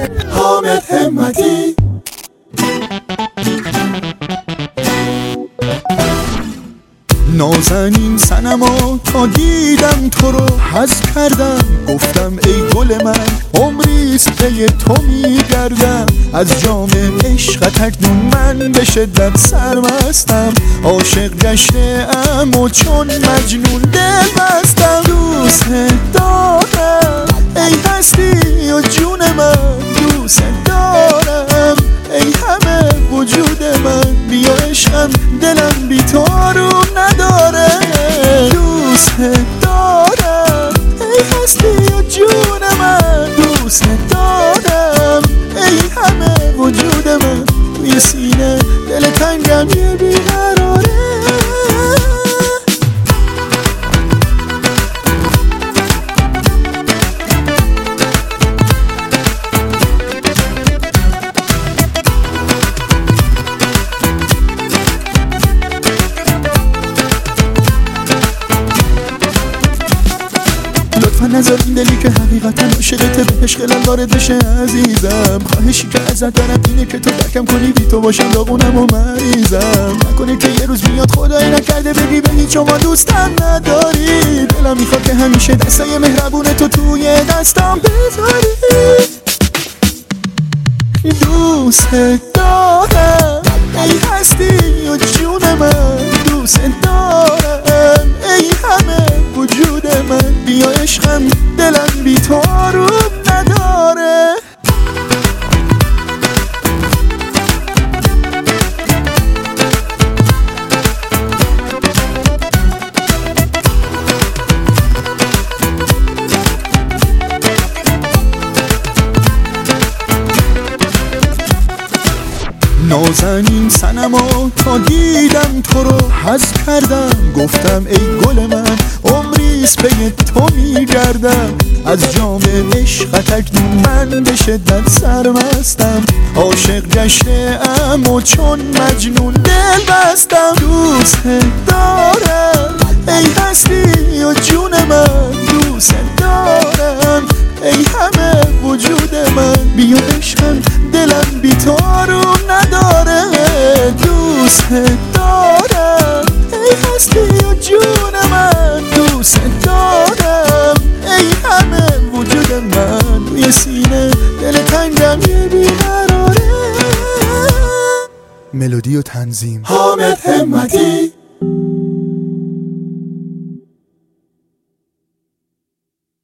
حامد همتی. نازنین صنما تا دیدم تو رو حذف کردم، گفتم ای گل من عمریست پی تو میگردم. از جام عشقت اکنون من به شدت سرمستم، عاشق گشته ام و چون مجنون دل بستم. دوست دارم ای هستی و جون من، دوست دارم ای همه وجود من، بیا عشقم دلم بی تو رو نداره. دوست دارم ای هستی و جون من، دوست دارم ای همه وجود من، توی سینه دل تنگم یه بیقراره. نظر این دلی که حقیقتا عاشقته به عشق وارد بشه عزیزم. خواهشی که ازت دارم اینه که تو درکم کنی، بی تو باشم داغونم و مریضم. نکنه که یه روز میاد خدایی نکرده بگی به هیچ شما دوستم نداری. دلم میخواد که همیشه دستای مهربون تو توی دستم بذاری. دوست دارم ای هستی و جون من، دوست دارم ای همه وجود من، بیا عشقم دلم بی تو رو نداره. نازنین صنما تا دیدم تو رو حذف کردم، گفتم ای گل من عمریست پی تو میگردم. از جام عشقت اکنون من به شدت سرمستم، عاشق گشته ام و چون مجنون دل بستم. دوست دارم ای هستی و جون من، دوست دارم ای همه وجود من، بیا عشقم دلم بی تو رو نداره. دوست دارم ای هستی و جون من، دوست دارم ای همه وجود من، توی سینه دل تنگم یه بیقراره. ملودی و تنظیم حامد همتی.